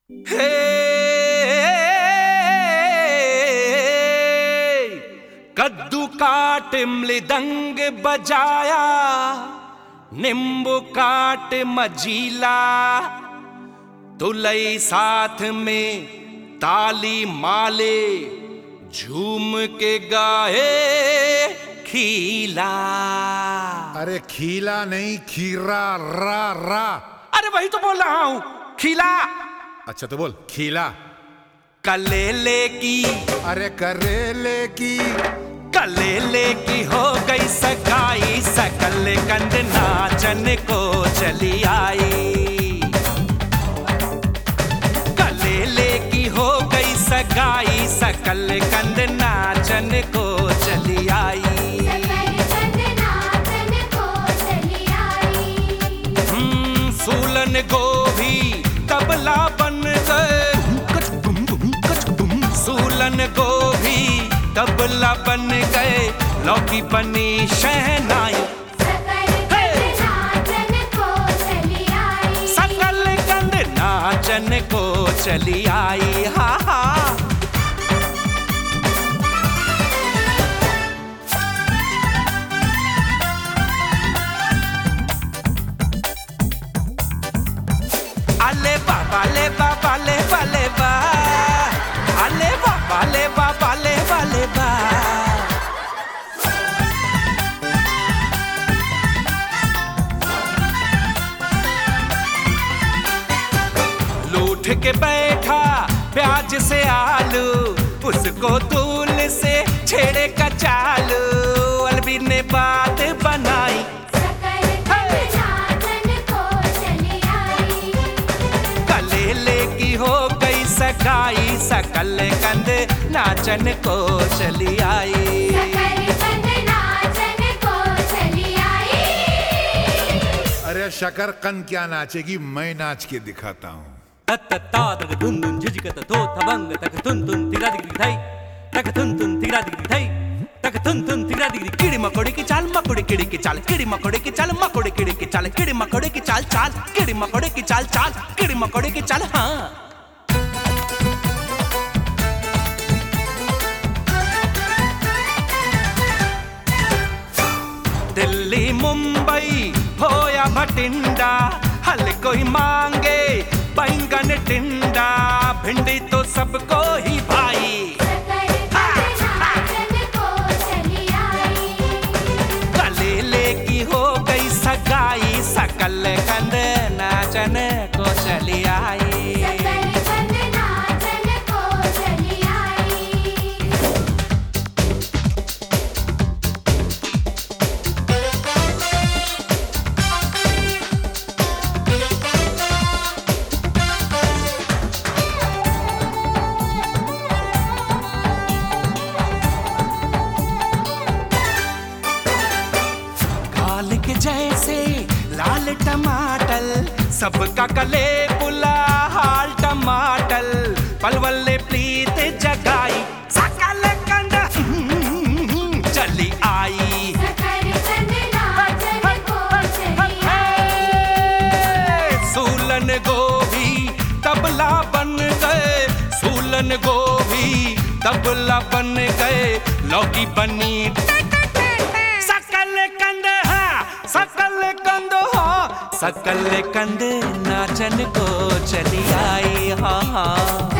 हे कद्दू काट मृदंग बजाया, नींबू काट मजीला, तुलई साथ में ताली माले, झूम के गाए खीला। अरे खीला नहीं, खीरा, रा रा। अरे वही तो बोल रहा हूं, खीला। अच्छा तो बोल खीला। कलेले की, अरे करेले की, कलेले की हो गई सगाई, सकल कंद नाचन को चली आई। कलेले की हो गई सगाई, सकल कंद नाचन को चली आई। सूलन गोभी तबला बन गए, सूलन गोभी तबला बन गए, लौकी बनी शहनाई। सकल कंद नाचन को चली आई। हा हा अले बाबा ले बाबा ले बाले बा, अले बाबा ले बाबा ले बाले बा। लूट के बैठा प्याज से आलू, उसको दूल से छेड़े का चालू, अलबी ने बात बनाई। हो गई सगाई, सकल कंद नाचन को चली आई। अरे शकरकंद क्या नाचेगी, मैं नाच के दिखाता हूँ। धुन धुन झिझकत थो थबंग तक थुन थुन तिरा दिगरी थाई, तक थुन थुन तिरा दिगरी थाई, तक थुन थुन तिरा दिगरी। कीड़ी मकोड़ी की चाल, मकोड़ी कीड़ी की चाल, कीड़ी मकोड़ी की चाल, मकोड़ी कीड़ी की चाल, कीड़ी मकोड़ी की चाल चाल, कीड़ी मकोड़ी की चाल चाल, कीड़ी मकोड़ी की चाल। हाँ दिल्ली मुंबई हो या भटिंडा, हल कोई मांगे बैंगन टिंडा, भिंडी तो सबको ही भाई। कलेले की हो गई सगाई, सकल कंद नाचन को चली आई। के जैसे लाल टमाटर, सबका गले बुला हाल टमाटर, पलवले प्रीत जगाई, सकल कंद चली आई। सूलन गोभी तबला बन गए, सूलन गोभी तबला बन गए, लौकी बनी सकल कंद हो, सकल कंद नाचन को चली आई। हाँ हाँ